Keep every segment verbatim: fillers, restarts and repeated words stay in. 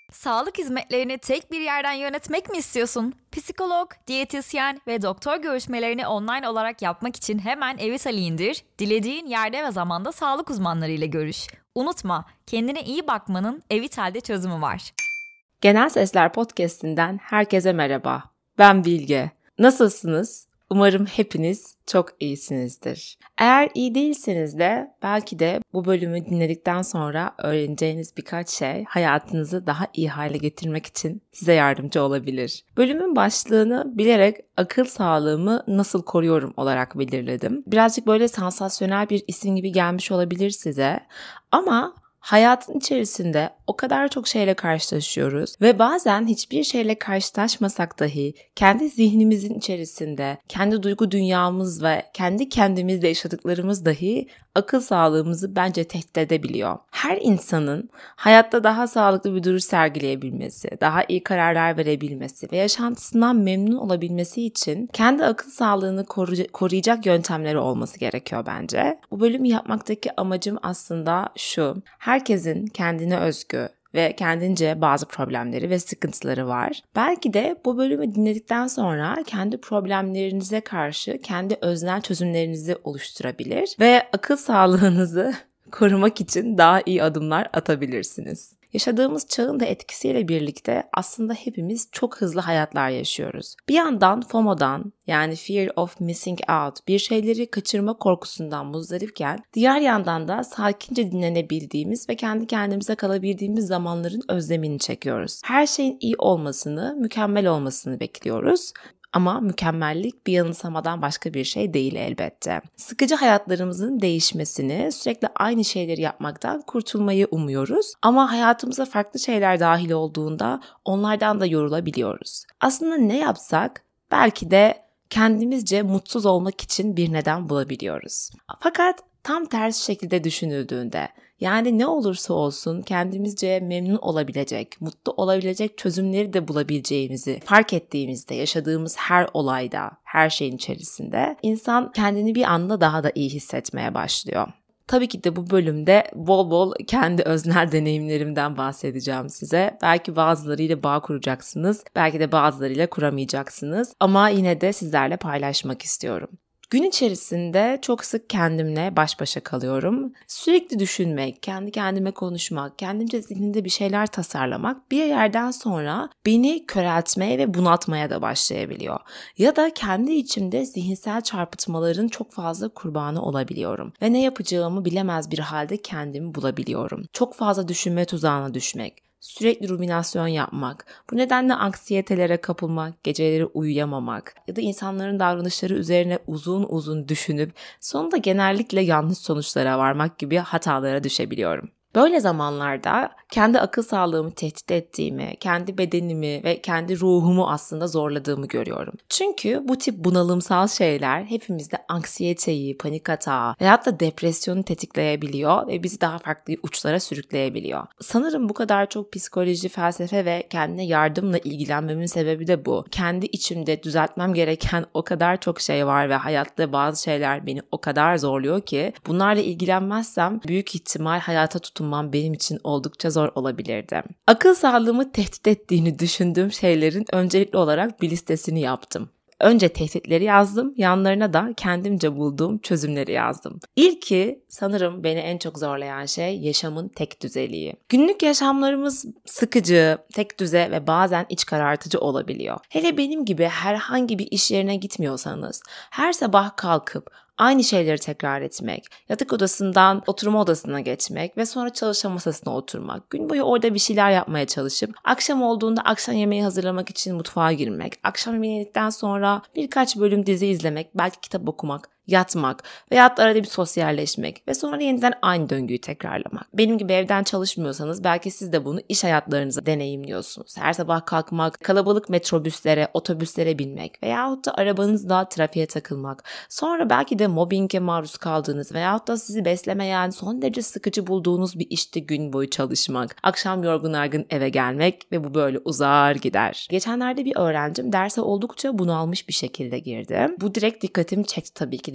Sağlık hizmetlerini tek bir yerden yönetmek mi istiyorsun? Psikolog, diyetisyen ve doktor görüşmelerini online olarak yapmak için hemen Evitali indir, dilediğin yerde ve zamanda sağlık uzmanlarıyla görüş. Unutma, kendine iyi bakmanın Evital'de çözümü var. Genel Sesler Podcast'inden herkese merhaba. Ben Bilge. Nasılsınız? Umarım hepiniz çok iyisinizdir. Eğer iyi değilseniz de belki de bu bölümü dinledikten sonra öğreneceğiniz birkaç şey hayatınızı daha iyi hale getirmek için size yardımcı olabilir. Bölümün başlığını bilerek akıl sağlığımı nasıl koruyorum olarak belirledim. Birazcık böyle sansasyonel bir isim gibi gelmiş olabilir size ama hayatın içerisinde o kadar çok şeyle karşılaşıyoruz ve bazen hiçbir şeyle karşılaşmasak dahi kendi zihnimizin içerisinde, kendi duygu dünyamız ve kendi kendimizle yaşadıklarımız dahi akıl sağlığımızı bence tehdit edebiliyor. Her insanın hayatta daha sağlıklı bir duruş sergileyebilmesi, daha iyi kararlar verebilmesi ve yaşantısından memnun olabilmesi için kendi akıl sağlığını koruyacak yöntemleri olması gerekiyor bence. Bu bölümü yapmaktaki amacım aslında şu: herkesin kendine özgü ve kendince bazı problemleri ve sıkıntıları var. Belki de bu bölümü dinledikten sonra kendi problemlerinize karşı kendi öznel çözümlerinizi oluşturabilir ve akıl sağlığınızı korumak için daha iyi adımlar atabilirsiniz. Yaşadığımız çağın da etkisiyle birlikte aslında hepimiz çok hızlı hayatlar yaşıyoruz. Bir yandan FOMO'dan, yani Fear of Missing Out, bir şeyleri kaçırma korkusundan muzdaripken diğer yandan da sakince dinlenebildiğimiz ve kendi kendimize kalabildiğimiz zamanların özlemini çekiyoruz. Her şeyin iyi olmasını, mükemmel olmasını bekliyoruz. Ama mükemmellik bir yanılsamadan başka bir şey değil elbette. Sıkıcı hayatlarımızın değişmesini, sürekli aynı şeyleri yapmaktan kurtulmayı umuyoruz. Ama hayatımıza farklı şeyler dahil olduğunda onlardan da yorulabiliyoruz. Aslında ne yapsak belki de kendimizce mutsuz olmak için bir neden bulabiliyoruz. Fakat tam tersi şekilde düşünüldüğünde, yani ne olursa olsun kendimizce memnun olabilecek, mutlu olabilecek çözümleri de bulabileceğimizi fark ettiğimizde, yaşadığımız her olayda, her şeyin içerisinde insan kendini bir anda daha da iyi hissetmeye başlıyor. Tabii ki de bu bölümde bol bol kendi öznel deneyimlerimden bahsedeceğim size. Belki bazılarıyla bağ kuracaksınız, belki de bazılarıyla kuramayacaksınız ama yine de sizlerle paylaşmak istiyorum. Gün içerisinde çok sık kendimle baş başa kalıyorum. Sürekli düşünmek, kendi kendime konuşmak, kendimce zihnimde bir şeyler tasarlamak bir yerden sonra beni köreltmeye ve bunaltmaya da başlayabiliyor. Ya da kendi içimde zihinsel çarpıtmaların çok fazla kurbanı olabiliyorum. Ve ne yapacağımı bilemez bir halde kendimi bulabiliyorum. Çok fazla düşünme tuzağına düşmek, sürekli ruminasyon yapmak, bu nedenle anksiyetelere kapılmak, geceleri uyuyamamak ya da insanların davranışları üzerine uzun uzun düşünüp sonunda genellikle yanlış sonuçlara varmak gibi hatalara düşebiliyorum. Böyle zamanlarda kendi akıl sağlığımı tehdit ettiğimi, kendi bedenimi ve kendi ruhumu aslında zorladığımı görüyorum. Çünkü bu tip bunalımsal şeyler hepimizde anksiyeteyi, panik atağı veyahut da depresyonu tetikleyebiliyor ve bizi daha farklı uçlara sürükleyebiliyor. Sanırım bu kadar çok psikoloji, felsefe ve kendine yardımla ilgilenmemin sebebi de bu. Kendi içimde düzeltmem gereken o kadar çok şey var ve hayatta bazı şeyler beni o kadar zorluyor ki bunlarla ilgilenmezsem büyük ihtimal hayata tutunmam benim için oldukça zor olabilirdi. Akıl sağlığımı tehdit ettiğini düşündüğüm şeylerin öncelikli olarak bir listesini yaptım. Önce tehditleri yazdım, yanlarına da kendimce bulduğum çözümleri yazdım. İlki sanırım beni en çok zorlayan şey yaşamın tek düzeliği. Günlük yaşamlarımız sıkıcı, tek düze ve bazen iç karartıcı olabiliyor. Hele benim gibi herhangi bir iş yerine gitmiyorsanız, her sabah kalkıp aynı şeyleri tekrar etmek, yatak odasından oturma odasına geçmek ve sonra çalışma masasına oturmak, gün boyu orada bir şeyler yapmaya çalışıp akşam olduğunda akşam yemeği hazırlamak için mutfağa girmek, akşam yemeği yedikten sonra birkaç bölüm dizi izlemek, belki kitap okumak, yatmak veyahut da arada bir sosyalleşmek ve sonra yeniden aynı döngüyü tekrarlamak. Benim gibi evden çalışmıyorsanız belki siz de bunu iş hayatlarınızda deneyimliyorsunuz. Her sabah kalkmak, kalabalık metrobüslere, otobüslere binmek veyahut da arabanızda trafiğe takılmak. Sonra belki de mobbinge maruz kaldığınız veyahut da sizi beslemeyen, son derece sıkıcı bulduğunuz bir işte gün boyu çalışmak. Akşam yorgun argın eve gelmek ve bu böyle uzar gider. Geçenlerde bir öğrencim derse oldukça bunalmış bir şekilde girdi. Bu direkt dikkatimi çekti tabii ki de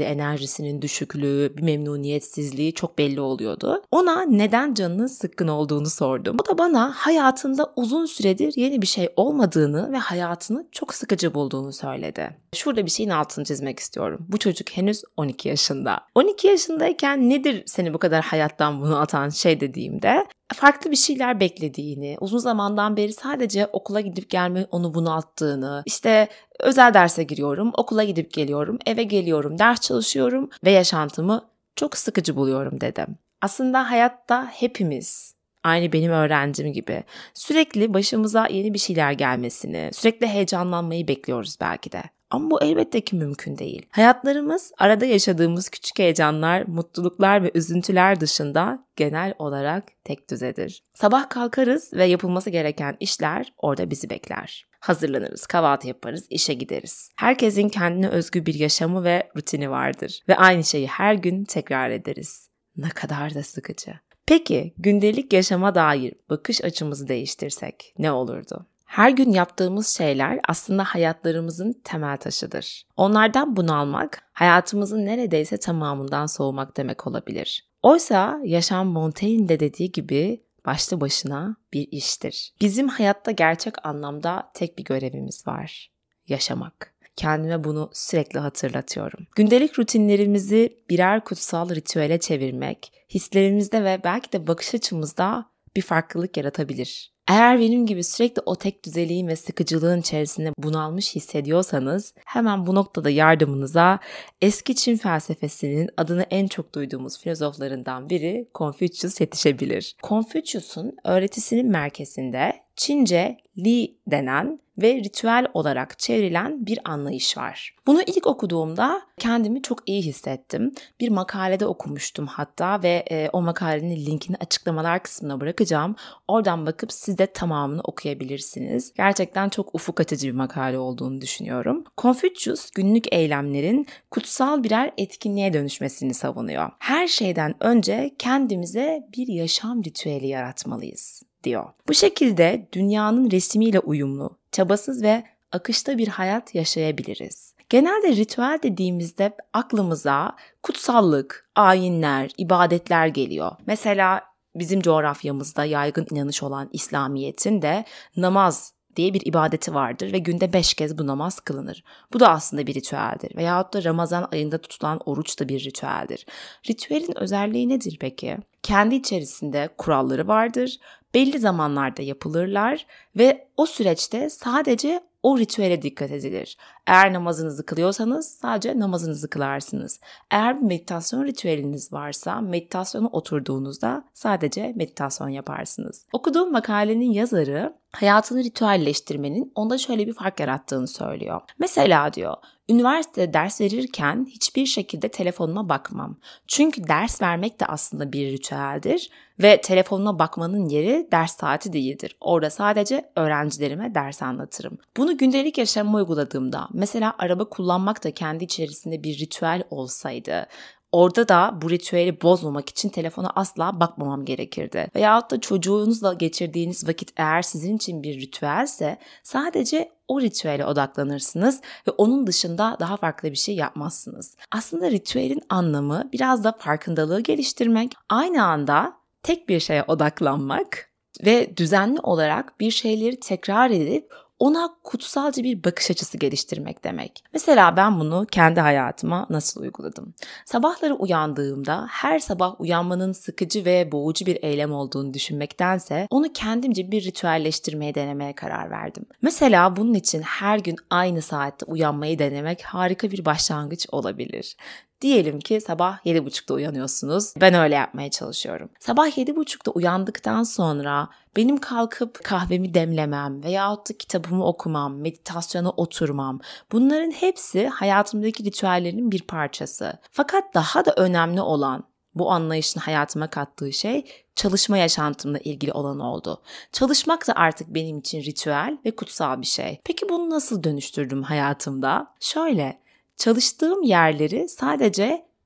enerjisinin düşüklüğü, bir memnuniyetsizliği çok belli oluyordu. Ona neden canının sıkkın olduğunu sordum. O da bana hayatında uzun süredir yeni bir şey olmadığını ve hayatını çok sıkıcı bulduğunu söyledi. Şurada bir şeyin altını çizmek istiyorum. Bu çocuk henüz on iki yaşında. on iki yaşındayken nedir seni bu kadar hayattan bunu atan şey dediğimde farklı bir şeyler beklediğini, uzun zamandan beri sadece okula gidip gelme onu bunalttığını, işte özel derse giriyorum, okula gidip geliyorum, eve geliyorum, ders çalışıyorum ve yaşantımı çok sıkıcı buluyorum dedim. Aslında hayatta hepimiz, aynı benim öğrencim gibi, sürekli başımıza yeni bir şeyler gelmesini, sürekli heyecanlanmayı bekliyoruz belki de. Ama bu elbette ki mümkün değil. Hayatlarımız arada yaşadığımız küçük heyecanlar, mutluluklar ve üzüntüler dışında genel olarak tek düzedir. Sabah kalkarız ve yapılması gereken işler orada bizi bekler. Hazırlanırız, kahvaltı yaparız, işe gideriz. Herkesin kendine özgü bir yaşamı ve rutini vardır. Ve aynı şeyi her gün tekrar ederiz. Ne kadar da sıkıcı. Peki gündelik yaşama dair bakış açımızı değiştirsek ne olurdu? Her gün yaptığımız şeyler aslında hayatlarımızın temel taşıdır. Onlardan bunalmak, hayatımızın neredeyse tamamından soğumak demek olabilir. Oysa yaşam Montaigne'in de dediği gibi başlı başına bir iştir. Bizim hayatta gerçek anlamda tek bir görevimiz var: yaşamak. Kendime bunu sürekli hatırlatıyorum. Gündelik rutinlerimizi birer kutsal ritüele çevirmek, hislerimizde ve belki de bakış açımızda bir farklılık yaratabilir. Eğer benim gibi sürekli o tek düzeliğin ve sıkıcılığın içerisinde bunalmış hissediyorsanız hemen bu noktada yardımınıza eski Çin felsefesinin adını en çok duyduğumuz filozoflarından biri Confucius yetişebilir. Confucius'un öğretisinin merkezinde Çince Li denen ve ritüel olarak çevrilen bir anlayış var. Bunu ilk okuduğumda kendimi çok iyi hissettim. Bir makalede okumuştum hatta ve e, o makalenin linkini açıklamalar kısmına bırakacağım. Oradan bakıp siz de tamamını okuyabilirsiniz. Gerçekten çok ufuk açıcı bir makale olduğunu düşünüyorum. Confucius günlük eylemlerin kutsal birer etkinliğe dönüşmesini savunuyor. Her şeyden önce kendimize bir yaşam ritüeli yaratmalıyız diyor. Bu şekilde dünyanın resmiyle uyumlu, çabasız ve akışta bir hayat yaşayabiliriz. Genelde ritüel dediğimizde aklımıza kutsallık, ayinler, ibadetler geliyor. Mesela bizim coğrafyamızda yaygın inanış olan İslamiyet'in de namaz diye bir ibadeti vardır ve günde beş kez bu namaz kılınır. Bu da aslında bir ritüeldir. Veyahut da Ramazan ayında tutulan oruç da bir ritüeldir. Ritüelin özelliği nedir peki? Kendi içerisinde kuralları vardır, belli zamanlarda yapılırlar ve o süreçte sadece o ritüele dikkat edilir. Eğer namazınızı kılıyorsanız sadece namazınızı kılarsınız. Eğer bir meditasyon ritüeliniz varsa meditasyona oturduğunuzda sadece meditasyon yaparsınız. Okuduğum makalenin yazarı hayatını ritüelleştirmenin onda şöyle bir fark yarattığını söylüyor. Mesela diyor, üniversitede ders verirken hiçbir şekilde telefonuma bakmam. Çünkü ders vermek de aslında bir ritüeldir ve telefonuna bakmanın yeri ders saati değildir. Orada sadece öğrencilerime ders anlatırım. Bunu gündelik yaşamıma uyguladığımda, mesela araba kullanmak da kendi içerisinde bir ritüel olsaydı, orada da bu ritüeli bozmamak için telefona asla bakmamam gerekirdi. Veyahut da çocuğunuzla geçirdiğiniz vakit eğer sizin için bir ritüelse sadece o ritüele odaklanırsınız ve onun dışında daha farklı bir şey yapmazsınız. Aslında ritüelin anlamı biraz da farkındalığı geliştirmek, aynı anda tek bir şeye odaklanmak ve düzenli olarak bir şeyleri tekrar edip ona kutsalca bir bakış açısı geliştirmek demek. Mesela ben bunu kendi hayatıma nasıl uyguladım? Sabahları uyandığımda her sabah uyanmanın sıkıcı ve boğucu bir eylem olduğunu düşünmektense onu kendimce bir ritüelleştirmeye denemeye karar verdim. Mesela bunun için her gün aynı saatte uyanmayı denemek harika bir başlangıç olabilir. Diyelim ki sabah yedi buçukta uyanıyorsunuz. Ben öyle yapmaya çalışıyorum. Sabah yedi buçukta uyandıktan sonra benim kalkıp kahvemi demlemem veyahut da kitabımı okumam, meditasyona oturmam. Bunların hepsi hayatımdaki ritüellerin bir parçası. Fakat daha da önemli olan, bu anlayışın hayatıma kattığı şey çalışma yaşantımla ilgili olan oldu. Çalışmak da artık benim için ritüel ve kutsal bir şey. Peki bunu nasıl dönüştürdüm hayatımda? Şöyle, çalıştığım yerleri sadece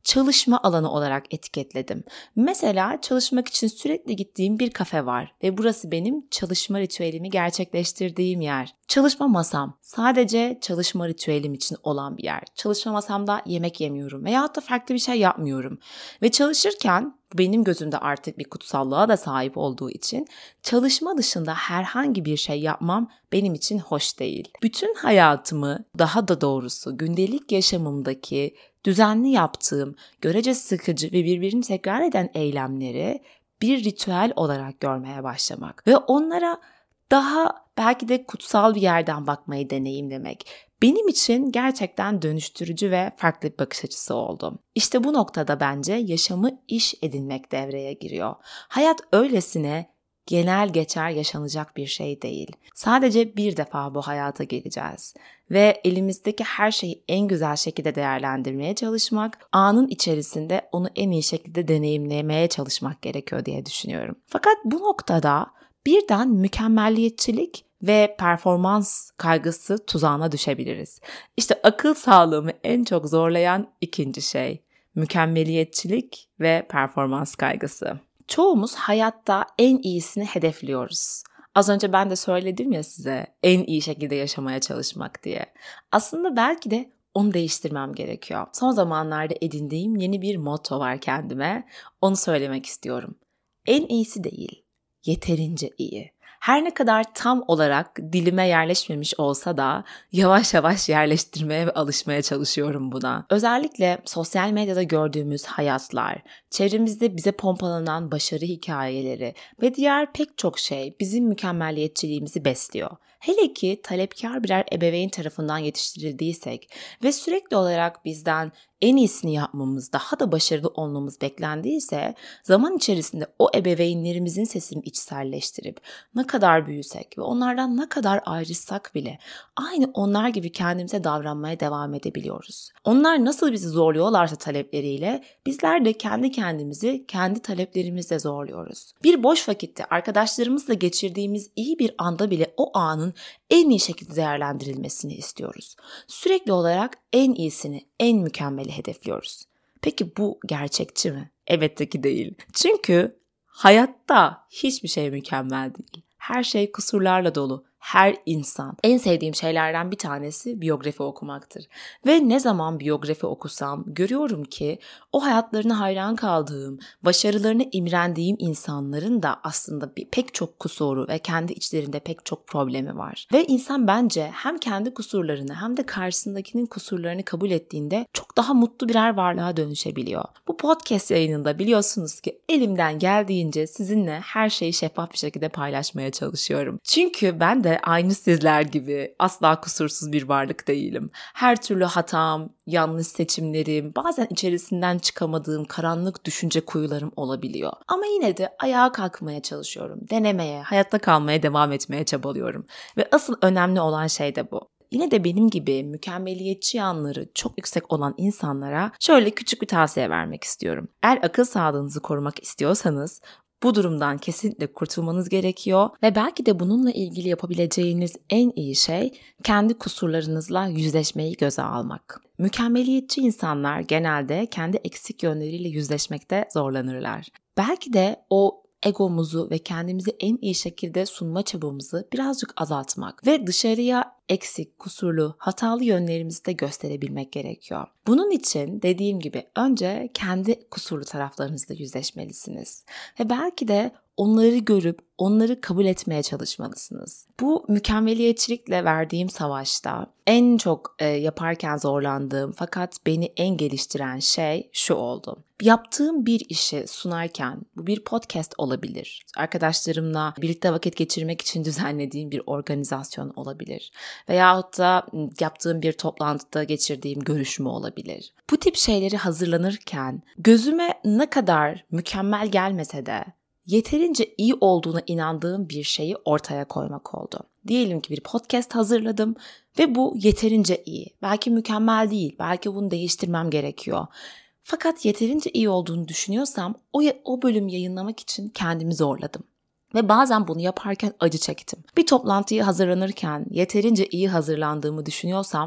çalışma alanı olarak etiketledim. Mesela çalışmak için sürekli gittiğim bir kafe var ve burası benim çalışma ritüelimi gerçekleştirdiğim yer. Çalışma masam sadece çalışma ritüelim için olan bir yer. Çalışma masamda yemek yemiyorum veyahut da farklı bir şey yapmıyorum. Ve çalışırken benim gözümde artık bir kutsallığa da sahip olduğu için çalışma dışında herhangi bir şey yapmam benim için hoş değil. Bütün hayatımı, daha da doğrusu gündelik yaşamımdaki düzenli yaptığım, görece sıkıcı ve birbirini tekrar eden eylemleri bir ritüel olarak görmeye başlamak ve onlara daha belki de kutsal bir yerden bakmayı deneyimlemek benim için gerçekten dönüştürücü ve farklı bir bakış açısı oldu. İşte bu noktada bence yaşamı iş edinmek devreye giriyor. Hayat öylesine genel geçer yaşanacak bir şey değil. Sadece bir defa bu hayata geleceğiz ve elimizdeki her şeyi en güzel şekilde değerlendirmeye çalışmak, anın içerisinde onu en iyi şekilde deneyimlemeye çalışmak gerekiyor diye düşünüyorum. Fakat bu noktada birden mükemmelliyetçilik ve performans kaygısı tuzağına düşebiliriz. İşte akıl sağlığımı en çok zorlayan ikinci şey, mükemmeliyetçilik ve performans kaygısı. Çoğumuz hayatta en iyisini hedefliyoruz. Az önce ben de söyledim ya size, en iyi şekilde yaşamaya çalışmak diye. Aslında belki de onu değiştirmem gerekiyor. Son zamanlarda edindiğim yeni bir motto var kendime. Onu söylemek istiyorum. En iyisi değil, yeterince iyi. Her ne kadar tam olarak dilime yerleşmemiş olsa da yavaş yavaş yerleştirmeye ve alışmaya çalışıyorum buna. Özellikle sosyal medyada gördüğümüz hayatlar, çevremizde bize pompalanan başarı hikayeleri ve diğer pek çok şey bizim mükemmelliyetçiliğimizi besliyor. Hele ki talepkar birer ebeveyn tarafından yetiştirildiysek ve sürekli olarak bizden en iyisini yapmamız, daha da başarılı olmamız beklendiyse zaman içerisinde o ebeveynlerimizin sesini içselleştirip ne kadar büyüsek ve onlardan ne kadar ayrışsak bile aynı onlar gibi kendimize davranmaya devam edebiliyoruz. Onlar nasıl bizi zorluyorlarsa talepleriyle bizler de kendi kendimizi kendi taleplerimizle zorluyoruz. Bir boş vakitte arkadaşlarımızla geçirdiğimiz iyi bir anda bile o anın en iyi şekilde değerlendirilmesini istiyoruz. Sürekli olarak en iyisini, en mükemmeli hedefliyoruz. Peki bu gerçekçi mi? Elbette ki değil. Çünkü hayatta hiçbir şey mükemmel değil. Her şey kusurlarla dolu. Her insan. En sevdiğim şeylerden bir tanesi biyografi okumaktır. Ve ne zaman biyografi okusam görüyorum ki o hayatlarına hayran kaldığım, başarılarına imrendiğim insanların da aslında bir, pek çok kusuru ve kendi içlerinde pek çok problemi var. Ve insan bence hem kendi kusurlarını hem de karşısındakinin kusurlarını kabul ettiğinde çok daha mutlu birer varlığa dönüşebiliyor. Bu podcast yayınında biliyorsunuz ki elimden geldiğince sizinle her şeyi şeffaf bir şekilde paylaşmaya çalışıyorum. Çünkü ben de aynı sizler gibi asla kusursuz bir varlık değilim. Her türlü hatam, yanlış seçimlerim, bazen içerisinden çıkamadığım karanlık düşünce kuyularım olabiliyor. Ama yine de ayağa kalkmaya çalışıyorum. Denemeye, hayatta kalmaya devam etmeye çabalıyorum. Ve asıl önemli olan şey de bu. Yine de benim gibi mükemmeliyetçi yanları çok yüksek olan insanlara şöyle küçük bir tavsiye vermek istiyorum. Eğer akıl sağlığınızı korumak istiyorsanız bu durumdan kesinlikle kurtulmanız gerekiyor ve belki de bununla ilgili yapabileceğiniz en iyi şey kendi kusurlarınızla yüzleşmeyi göze almak. Mükemmeliyetçi insanlar genelde kendi eksik yönleriyle yüzleşmekte zorlanırlar. Belki de o egomuzu ve kendimizi en iyi şekilde sunma çabamızı birazcık azaltmak ve dışarıya eksik, kusurlu, hatalı yönlerimizi de gösterebilmek gerekiyor. Bunun için dediğim gibi önce kendi kusurlu taraflarınızla yüzleşmelisiniz ve belki de onları görüp onları kabul etmeye çalışmalısınız. Bu mükemmeliyetçilikle verdiğim savaşta en çok e, yaparken zorlandığım fakat beni en geliştiren şey şu oldu. Yaptığım bir işi sunarken bu bir podcast olabilir. Arkadaşlarımla birlikte vakit geçirmek için düzenlediğim bir organizasyon olabilir. Veyahut da yaptığım bir toplantıda geçirdiğim görüşme olabilir. Bu tip şeyleri hazırlanırken gözüme ne kadar mükemmel gelmese de yeterince iyi olduğuna inandığım bir şeyi ortaya koymak oldu. Diyelim ki bir podcast hazırladım ve bu yeterince iyi. Belki mükemmel değil, belki bunu değiştirmem gerekiyor. Fakat yeterince iyi olduğunu düşünüyorsam o, o bölüm yayınlamak için kendimi zorladım. Ve bazen bunu yaparken acı çektim. Bir toplantıya hazırlanırken yeterince iyi hazırlandığımı düşünüyorsam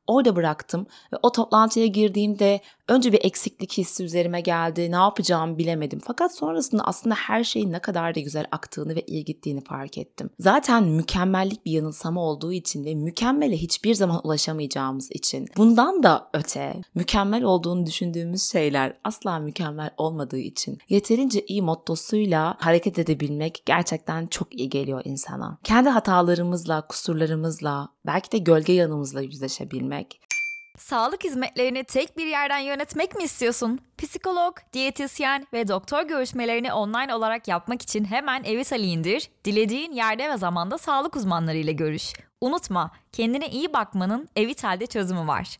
orada bıraktım ve o toplantıya girdiğimde önce bir eksiklik hissi üzerime geldi. Ne yapacağımı bilemedim. Fakat sonrasında aslında her şeyin ne kadar da güzel aktığını ve iyi gittiğini fark ettim. Zaten mükemmellik bir yanılsama olduğu için ve mükemmele hiçbir zaman ulaşamayacağımız için, bundan da öte mükemmel olduğunu düşündüğümüz şeyler asla mükemmel olmadığı için yeterince iyi mottosuyla hareket edebilmek gerçekten çok iyi geliyor insana. Kendi hatalarımızla, kusurlarımızla, belki de gölge yanımızla yüzleşebilmek. Sağlık hizmetlerini tek bir yerden yönetmek mi istiyorsun? Psikolog, diyetisyen ve doktor görüşmelerini online olarak yapmak için hemen Evitali indir, dilediğin yerde ve zamanda sağlık uzmanlarıyla görüş. Unutma, kendine iyi bakmanın Evital'de çözümü var.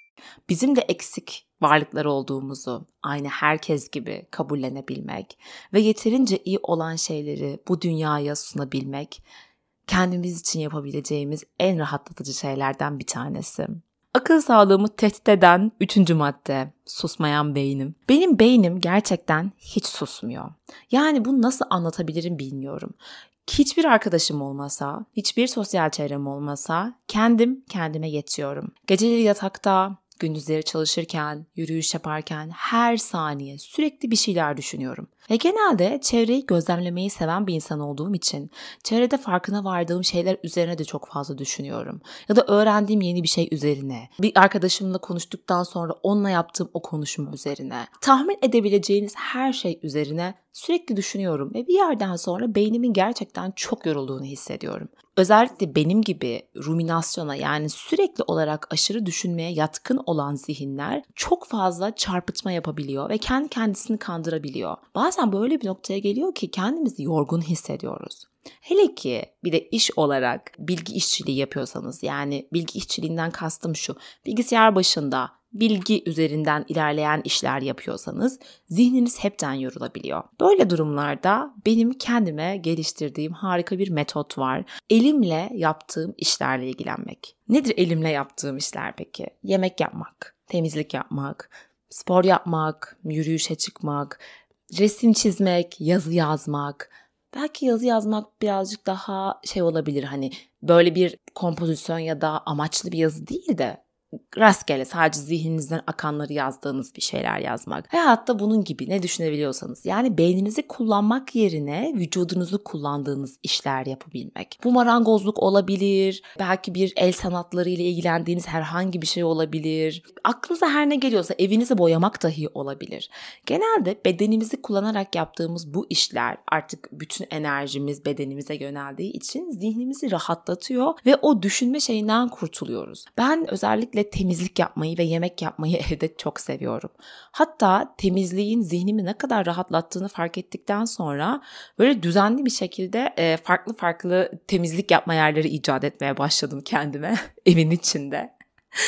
Bizim de eksik varlıklar olduğumuzu aynı herkes gibi kabullenebilmek ve yeterince iyi olan şeyleri bu dünyaya sunabilmek kendimiz için yapabileceğimiz en rahatlatıcı şeylerden bir tanesi. Akıl sağlığımı tehdit eden üçüncü madde, susmayan beynim. Benim beynim gerçekten hiç susmuyor. Yani bunu nasıl anlatabilirim bilmiyorum. Hiçbir arkadaşım olmasa, hiçbir sosyal çevrem olmasa kendim kendime yetiyorum. Geceleri yatakta, gündüzleri çalışırken, yürüyüş yaparken her saniye sürekli bir şeyler düşünüyorum. Ve genelde çevreyi gözlemlemeyi seven bir insan olduğum için çevrede farkına vardığım şeyler üzerine de çok fazla düşünüyorum. Ya da öğrendiğim yeni bir şey üzerine, bir arkadaşımla konuştuktan sonra onunla yaptığım o konuşma üzerine, tahmin edebileceğiniz her şey üzerine sürekli düşünüyorum ve bir yerden sonra beynimin gerçekten çok yorulduğunu hissediyorum. Özellikle benim gibi ruminasyona, yani sürekli olarak aşırı düşünmeye yatkın olan zihinler çok fazla çarpıtma yapabiliyor ve kendi kendisini kandırabiliyor. Bazen böyle bir noktaya geliyor ki kendimizi yorgun hissediyoruz. Hele ki bir de iş olarak bilgi işçiliği yapıyorsanız, yani bilgi işçiliğinden kastım şu: bilgisayar başında bilgi üzerinden ilerleyen işler yapıyorsanız zihniniz hepten yorulabiliyor. Böyle durumlarda benim kendime geliştirdiğim harika bir metot var. Elimle yaptığım işlerle ilgilenmek. Nedir elimle yaptığım işler peki? Yemek yapmak, temizlik yapmak, spor yapmak, yürüyüşe çıkmak, resim çizmek, yazı yazmak. Belki yazı yazmak birazcık daha şey olabilir, hani böyle bir kompozisyon ya da amaçlı bir yazı değil de rastgele sadece zihninizden akanları yazdığınız bir şeyler yazmak. Hayatta bunun gibi ne düşünebiliyorsanız, yani beyninizi kullanmak yerine vücudunuzu kullandığınız işler yapabilmek. Bu marangozluk olabilir, belki bir el sanatları ile ilgilendiğiniz herhangi bir şey olabilir. Aklınıza her ne geliyorsa evinizi boyamak dahi olabilir. Genelde bedenimizi kullanarak yaptığımız bu işler artık bütün enerjimiz bedenimize yöneldiği için zihnimizi rahatlatıyor ve o düşünme şeyinden kurtuluyoruz. Ben özellikle temizlik yapmayı ve yemek yapmayı evde çok seviyorum. Hatta temizliğin zihnimi ne kadar rahatlattığını fark ettikten sonra böyle düzenli bir şekilde farklı farklı temizlik yapma yerleri icat etmeye başladım kendime evin içinde.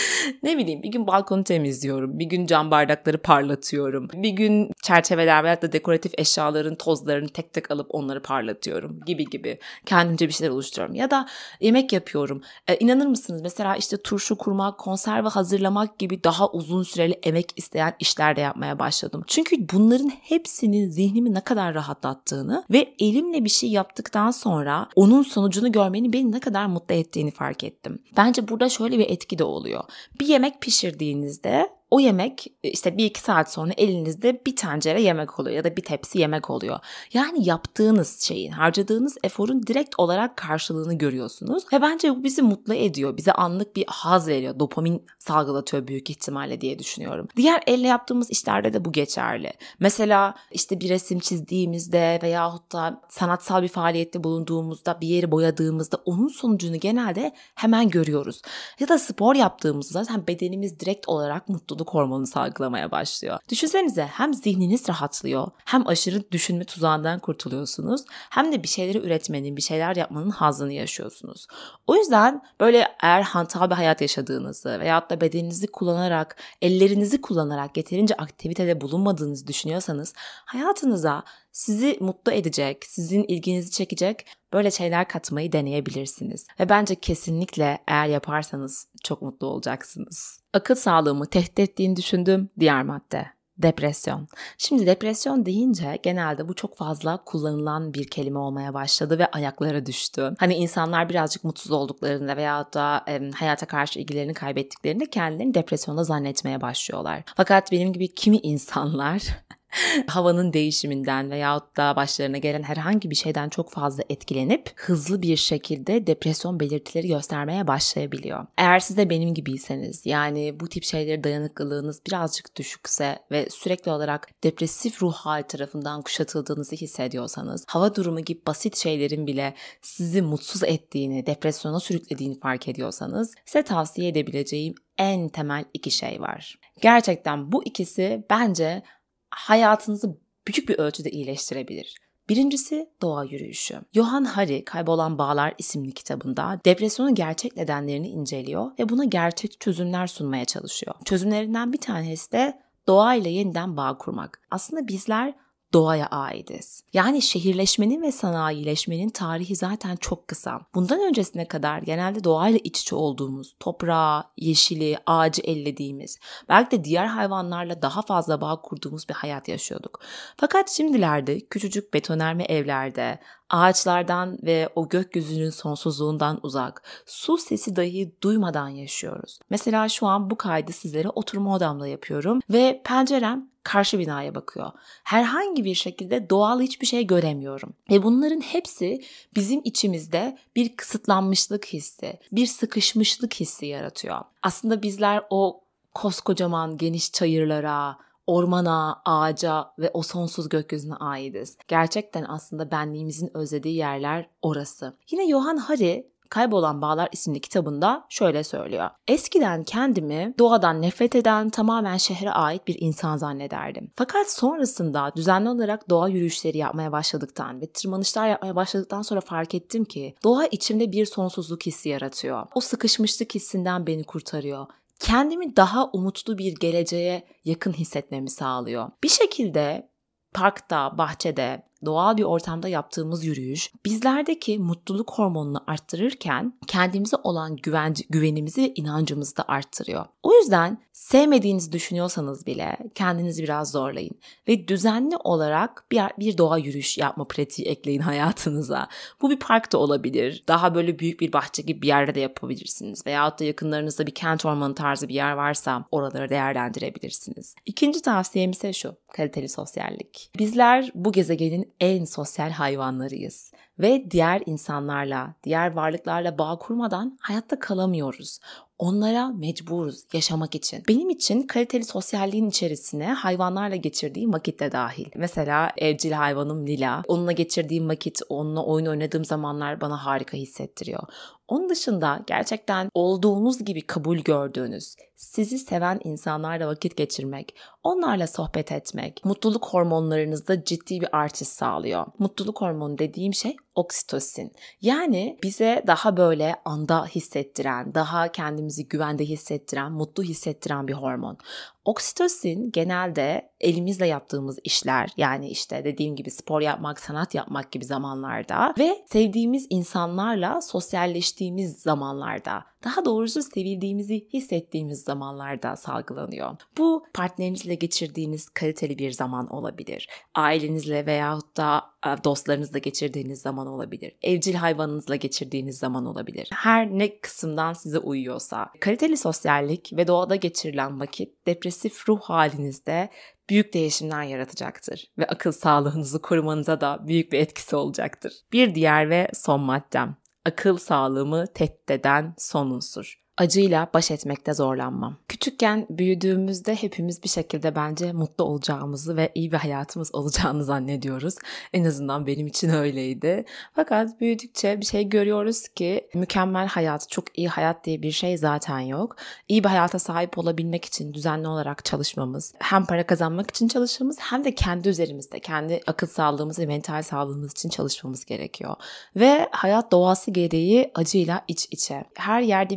Ne bileyim, bir gün balkonu temizliyorum, bir gün cam bardakları parlatıyorum, bir gün çerçeveler veya da dekoratif eşyaların tozlarını tek tek alıp onları parlatıyorum gibi gibi kendimce bir şeyler oluşturuyorum. Ya da yemek yapıyorum. Ee, inanır mısınız, mesela işte turşu kurmak, konserve hazırlamak gibi daha uzun süreli emek isteyen işler de yapmaya başladım. Çünkü bunların hepsinin zihnimi ne kadar rahatlattığını ve elimle bir şey yaptıktan sonra onun sonucunu görmenin beni ne kadar mutlu ettiğini fark ettim. Bence burada şöyle bir etki de oluyor. Bir yemek pişirdiğinizde o yemek işte bir iki saat sonra elinizde bir tencere yemek oluyor ya da bir tepsi yemek oluyor. Yani yaptığınız şeyin, harcadığınız eforun direkt olarak karşılığını görüyorsunuz ve bence bu bizi mutlu ediyor. Bize anlık bir haz veriyor. Dopamin salgılatıyor büyük ihtimalle diye düşünüyorum. Diğer elle yaptığımız işlerde de bu geçerli. Mesela işte bir resim çizdiğimizde veyahut da sanatsal bir faaliyette bulunduğumuzda, bir yeri boyadığımızda onun sonucunu genelde hemen görüyoruz. Ya da spor yaptığımızda zaten bedenimiz direkt olarak mutluluk hormonu salgılamaya başlıyor. Düşünsenize, hem zihniniz rahatlıyor, hem aşırı düşünme tuzağından kurtuluyorsunuz, hem de bir şeyleri üretmenin, bir şeyler yapmanın hazzını yaşıyorsunuz. O yüzden böyle eğer hantal bir hayat yaşadığınızı veyahut da bedeninizi kullanarak, ellerinizi kullanarak yeterince aktivitede bulunmadığınızı düşünüyorsanız hayatınıza sizi mutlu edecek, sizin ilginizi çekecek böyle şeyler katmayı deneyebilirsiniz. Ve bence kesinlikle eğer yaparsanız çok mutlu olacaksınız. Akıl sağlığımı tehdit ettiğini düşündüğüm diğer madde: Depresyon. Şimdi depresyon deyince genelde bu çok fazla kullanılan bir kelime olmaya başladı ve ayaklara düştü. Hani insanlar birazcık mutsuz olduklarında veya da e, hayata karşı ilgilerini kaybettiklerinde kendilerini depresyonda zannetmeye başlıyorlar. Fakat benim gibi kimi insanlar havanın değişiminden veyahut da başlarına gelen herhangi bir şeyden çok fazla etkilenip hızlı bir şekilde depresyon belirtileri göstermeye başlayabiliyor. Eğer siz de benim gibiyseniz, yani bu tip şeylere dayanıklılığınız birazcık düşükse ve sürekli olarak depresif ruh hali tarafından kuşatıldığınızı hissediyorsanız, hava durumu gibi basit şeylerin bile sizi mutsuz ettiğini, depresyona sürüklediğini fark ediyorsanız, size tavsiye edebileceğim en temel iki şey var. Gerçekten bu ikisi bence hayatınızı büyük bir ölçüde iyileştirebilir. Birincisi doğa yürüyüşü. Johann Hari Kaybolan Bağlar isimli kitabında depresyonun gerçek nedenlerini inceliyor ve buna gerçek çözümler sunmaya çalışıyor. Çözümlerinden bir tanesi de doğayla yeniden bağ kurmak. Aslında bizler doğaya aitiz. Yani şehirleşmenin ve sanayileşmenin tarihi zaten çok kısa. Bundan öncesine kadar genelde doğayla iç içe olduğumuz, toprağı, yeşili, ağacı ellediğimiz, belki de diğer hayvanlarla daha fazla bağ kurduğumuz bir hayat yaşıyorduk. Fakat şimdilerde küçücük betonarme evlerde, ağaçlardan ve o gökyüzünün sonsuzluğundan uzak, su sesi dahi duymadan yaşıyoruz. Mesela şu an bu kaydı sizlere oturma odamda yapıyorum ve pencerem karşı binaya bakıyor. Herhangi bir şekilde doğal hiçbir şey göremiyorum. Ve bunların hepsi bizim içimizde bir kısıtlanmışlık hissi, bir sıkışmışlık hissi yaratıyor. Aslında bizler o koskocaman geniş çayırlara, ormana, ağaca ve o sonsuz gökyüzüne aitiz. Gerçekten aslında benliğimizin özlediği yerler orası. Yine Johann Hari Kaybolan Bağlar isimli kitabında şöyle söylüyor. Eskiden kendimi doğadan nefret eden, tamamen şehre ait bir insan zannederdim. Fakat sonrasında düzenli olarak doğa yürüyüşleri yapmaya başladıktan ve tırmanışlar yapmaya başladıktan sonra fark ettim ki doğa içimde bir sonsuzluk hissi yaratıyor. O sıkışmışlık hissinden beni kurtarıyor. Kendimi daha umutlu bir geleceğe yakın hissetmemi sağlıyor. Bir şekilde parkta, bahçede, doğal bir ortamda yaptığımız yürüyüş bizlerdeki mutluluk hormonunu arttırırken kendimize olan güven, güvenimizi ve inancımızı da arttırıyor. O yüzden sevmediğinizi düşünüyorsanız bile kendinizi biraz zorlayın ve düzenli olarak bir, bir doğa yürüyüş yapma pratiği ekleyin hayatınıza. Bu bir park da olabilir, daha böyle büyük bir bahçe gibi bir yerde de yapabilirsiniz veyahut da yakınlarınızda bir kent ormanı tarzı bir yer varsa oraları değerlendirebilirsiniz. İkinci tavsiyem ise şu: kaliteli sosyallik. Bizler bu gezegenin en sosyal hayvanlarıyız ve diğer insanlarla, diğer varlıklarla bağ kurmadan hayatta kalamıyoruz. Onlara mecburuz yaşamak için. Benim için kaliteli sosyalliğin içerisine hayvanlarla geçirdiğim vakit de dahil. Mesela evcil hayvanım Lila. Onunla geçirdiğim vakit, onunla oyun oynadığım zamanlar bana harika hissettiriyor. Onun dışında gerçekten olduğunuz gibi kabul gördüğünüz, sizi seven insanlarla vakit geçirmek, onlarla sohbet etmek, mutluluk hormonlarınızda ciddi bir artış sağlıyor. Mutluluk hormonu dediğim şey oksitosin. Yani bize daha böyle anda hissettiren, daha kendimizi güvende hissettiren, mutlu hissettiren bir hormon. Oksitosin genelde elimizle yaptığımız işler, yani işte dediğim gibi spor yapmak, sanat yapmak gibi zamanlarda ve sevdiğimiz insanlarla sosyalleştiğimiz zamanlarda, daha doğrusu sevildiğimizi hissettiğimiz zamanlarda salgılanıyor. Bu partnerinizle geçirdiğiniz kaliteli bir zaman olabilir. Ailenizle veyahut da dostlarınızla geçirdiğiniz zaman olabilir. Evcil hayvanınızla geçirdiğiniz zaman olabilir. Her ne kısımdan size uyuyorsa. Kaliteli sosyallik ve doğada geçirilen vakit depresif ruh halinizde büyük değişimler yaratacaktır ve akıl sağlığınızı korumanıza da büyük bir etkisi olacaktır. Bir diğer ve son maddem: akıl sağlığımı tehdit eden son unsur. Acıyla baş etmekte zorlanmam. Küçükken büyüdüğümüzde hepimiz bir şekilde bence mutlu olacağımızı ve iyi bir hayatımız olacağını zannediyoruz. En azından benim için öyleydi. Fakat büyüdükçe bir şey görüyoruz ki mükemmel hayat, çok iyi hayat diye bir şey zaten yok. İyi bir hayata sahip olabilmek için düzenli olarak çalışmamız, hem para kazanmak için çalışmamız hem de kendi üzerimizde, kendi akıl sağlığımız ve mental sağlığımız için çalışmamız gerekiyor. Ve hayat doğası gereği acıyla iç içe. Her yerde bir sorun yaşıyoruz.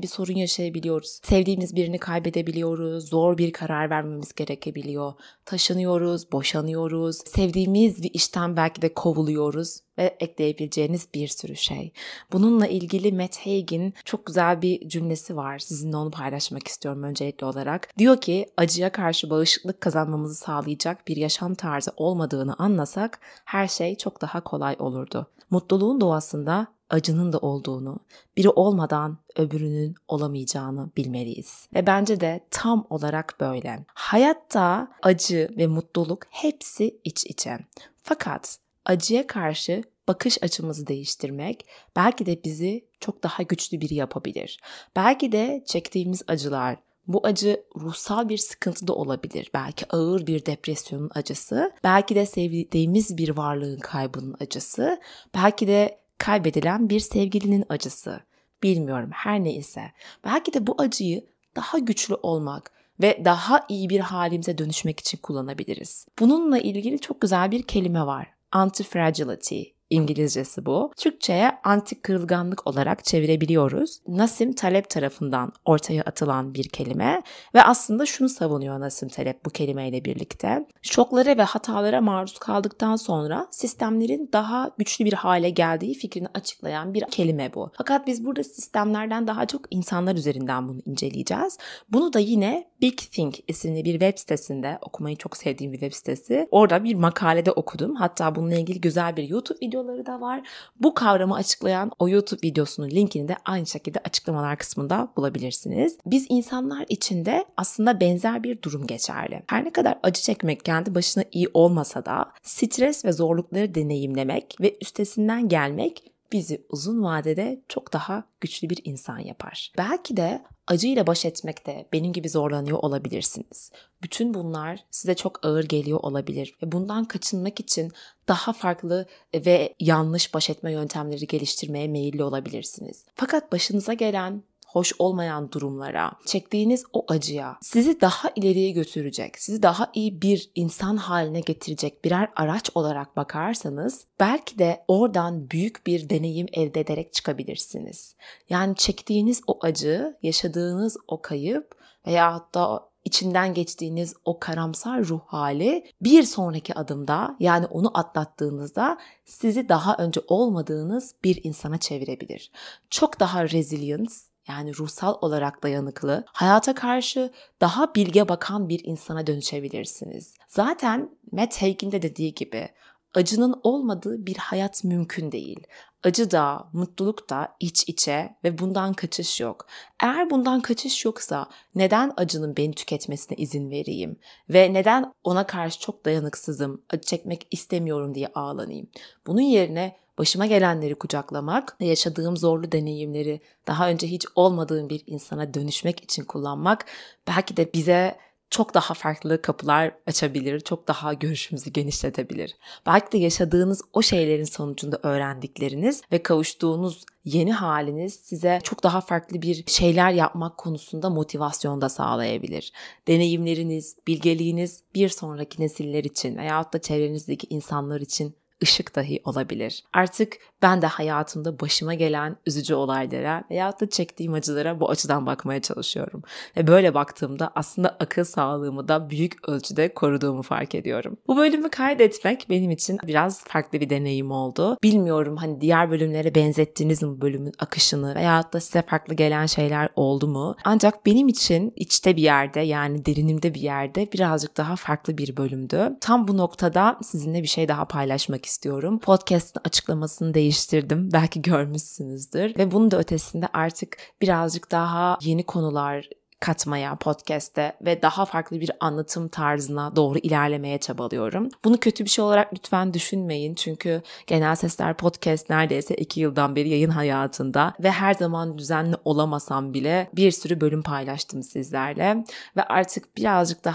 yaşayabiliyoruz. Sevdiğimiz birini kaybedebiliyoruz. Zor bir karar vermemiz gerekebiliyor. Taşınıyoruz, boşanıyoruz. Sevdiğimiz bir işten belki de kovuluyoruz ve ekleyebileceğiniz bir sürü şey. Bununla ilgili Matt Haig'in çok güzel bir cümlesi var. Sizinle onu paylaşmak istiyorum öncelikli olarak. Diyor ki, acıya karşı bağışıklık kazanmamızı sağlayacak bir yaşam tarzı olmadığını anlasak her şey çok daha kolay olurdu. Mutluluğun doğasında acının da olduğunu, biri olmadan öbürünün olamayacağını bilmeliyiz. Ve bence de tam olarak böyle. Hayatta acı ve mutluluk hepsi iç içe. Fakat acıya karşı bakış açımızı değiştirmek belki de bizi çok daha güçlü biri yapabilir. Belki de çektiğimiz acılar, bu acı ruhsal bir sıkıntı da olabilir. Belki ağır bir depresyonun acısı, belki de sevdiğimiz bir varlığın kaybının acısı, belki de kaybedilen bir sevgilinin acısı. Bilmiyorum, her neyse. Belki de bu acıyı daha güçlü olmak ve daha iyi bir halimize dönüşmek için kullanabiliriz. Bununla ilgili çok güzel bir kelime var. Anti-fragility. İngilizcesi bu. Türkçe'ye anti kırılganlık olarak çevirebiliyoruz. Nassim Taleb tarafından ortaya atılan bir kelime ve aslında şunu savunuyor Nassim Taleb bu kelimeyle birlikte. Şoklara ve hatalara maruz kaldıktan sonra sistemlerin daha güçlü bir hale geldiği fikrini açıklayan bir kelime bu. Fakat biz burada sistemlerden daha çok insanlar üzerinden bunu inceleyeceğiz. Bunu da yine Big Think isimli bir web sitesinde, okumayı çok sevdiğim bir web sitesi. Orada bir makalede okudum. Hatta bununla ilgili güzel bir YouTube videoları da var. Bu kavramı açıklayan o YouTube videosunun linkini de aynı şekilde açıklamalar kısmında bulabilirsiniz. Biz insanlar için de aslında benzer bir durum geçerli. Her ne kadar acı çekmek kendi başına iyi olmasa da stres ve zorlukları deneyimlemek ve üstesinden gelmek bizi uzun vadede çok daha güçlü bir insan yapar. Belki de acıyla baş etmekte benim gibi zorlanıyor olabilirsiniz. Bütün bunlar size çok ağır geliyor olabilir ve bundan kaçınmak için daha farklı ve yanlış baş etme yöntemleri geliştirmeye meyilli olabilirsiniz. Fakat başınıza gelen hoş olmayan durumlara, çektiğiniz o acıya sizi daha ileriye götürecek, sizi daha iyi bir insan haline getirecek birer araç olarak bakarsanız belki de oradan büyük bir deneyim elde ederek çıkabilirsiniz. Yani çektiğiniz o acı, yaşadığınız o kayıp veya hatta içinden geçtiğiniz o karamsar ruh hali bir sonraki adımda, yani onu atlattığınızda sizi daha önce olmadığınız bir insana çevirebilir. Çok daha resilient, yani ruhsal olarak dayanıklı, hayata karşı daha bilge bakan bir insana dönüşebilirsiniz. Zaten Matt Haig'in de dediği gibi acının olmadığı bir hayat mümkün değil. Acı da, mutluluk da iç içe ve bundan kaçış yok. Eğer bundan kaçış yoksa neden acının beni tüketmesine izin vereyim? Ve neden ona karşı çok dayanıksızım, acı çekmek istemiyorum diye ağlanayım? Bunun yerine başıma gelenleri kucaklamak ve yaşadığım zorlu deneyimleri daha önce hiç olmadığım bir insana dönüşmek için kullanmak belki de bize çok daha farklı kapılar açabilir, çok daha görüşümüzü genişletebilir. Belki de yaşadığınız o şeylerin sonucunda öğrendikleriniz ve kavuştuğunuz yeni haliniz size çok daha farklı bir şeyler yapmak konusunda motivasyon da sağlayabilir. Deneyimleriniz, bilgeliğiniz bir sonraki nesiller için veyahut da çevrenizdeki insanlar için ışık dahi olabilir. Artık ben de hayatımda başıma gelen üzücü olaylara veyahut da çektiğim acılara bu açıdan bakmaya çalışıyorum. Ve böyle baktığımda aslında akıl sağlığımı da büyük ölçüde koruduğumu fark ediyorum. Bu bölümü kaydetmek benim için biraz farklı bir deneyim oldu. Bilmiyorum hani diğer bölümlere benzettiniz mi bölümün akışını veyahut da size farklı gelen şeyler oldu mu? Ancak benim için içte bir yerde, yani derinimde bir yerde birazcık daha farklı bir bölümdü. Tam bu noktada sizinle bir şey daha paylaşmak istiyorum. Podcast'ın açıklamasını değiştirdim. Belki görmüşsünüzdür. Ve bunun da ötesinde artık birazcık daha yeni konular katmaya podcast'te ve daha farklı bir anlatım tarzına doğru ilerlemeye çabalıyorum. Bunu kötü bir şey olarak lütfen düşünmeyin. Çünkü Genel Sesler Podcast neredeyse iki yıldan beri yayın hayatında ve her zaman düzenli olamasam bile bir sürü bölüm paylaştım sizlerle ve artık birazcık daha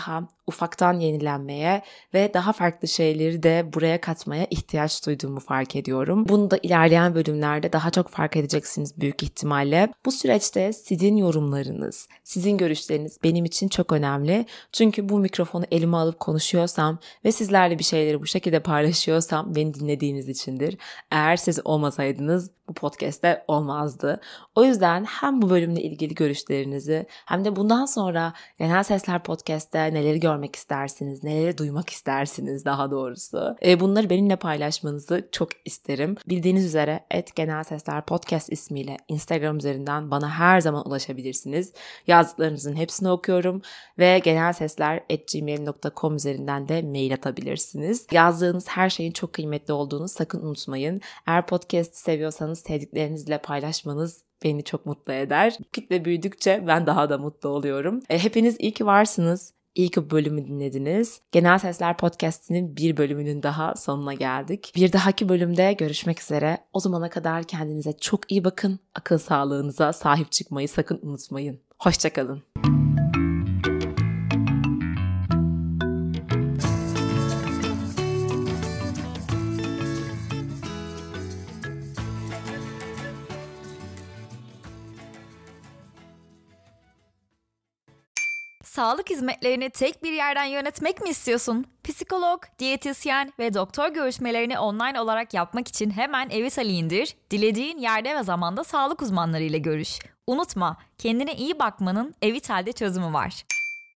ufaktan yenilenmeye ve daha farklı şeyleri de buraya katmaya ihtiyaç duyduğumu fark ediyorum. Bunu da ilerleyen bölümlerde daha çok fark edeceksiniz büyük ihtimalle. Bu süreçte sizin yorumlarınız, sizin görüşleriniz benim için çok önemli. Çünkü bu mikrofonu elime alıp konuşuyorsam ve sizlerle bir şeyleri bu şekilde paylaşıyorsam beni dinlediğiniz içindir. Eğer siz olmasaydınız bu podcast'te olmazdı. O yüzden hem bu bölümle ilgili görüşlerinizi hem de bundan sonra Genel Sesler Podcast'te neleri görmek istersiniz, neleri duymak istersiniz daha doğrusu. E, bunları benimle paylaşmanızı çok isterim. Bildiğiniz üzere et Genel Sesler Podcast ismiyle Instagram üzerinden bana her zaman ulaşabilirsiniz. Yazdıklarınızın hepsini okuyorum ve genelsesler at gmail nokta com üzerinden de mail atabilirsiniz. Yazdığınız her şeyin çok kıymetli olduğunu sakın unutmayın. Eğer podcast seviyorsanız sevdiklerinizle paylaşmanız beni çok mutlu eder. Kitle büyüdükçe ben daha da mutlu oluyorum. E, hepiniz iyi ki varsınız. İyi ki bu bölümü dinlediniz. Genel Sesler Podcast'inin bir bölümünün daha sonuna geldik. Bir dahaki bölümde görüşmek üzere. O zamana kadar kendinize çok iyi bakın. Akıl sağlığınıza sahip çıkmayı sakın unutmayın. Hoşça kalın. Sağlık hizmetlerini tek bir yerden yönetmek mi istiyorsun? Psikolog, diyetisyen ve doktor görüşmelerini online olarak yapmak için hemen Evitali indir, dilediğin yerde ve zamanda sağlık uzmanlarıyla görüş. Unutma, kendine iyi bakmanın Evital'de çözümü var.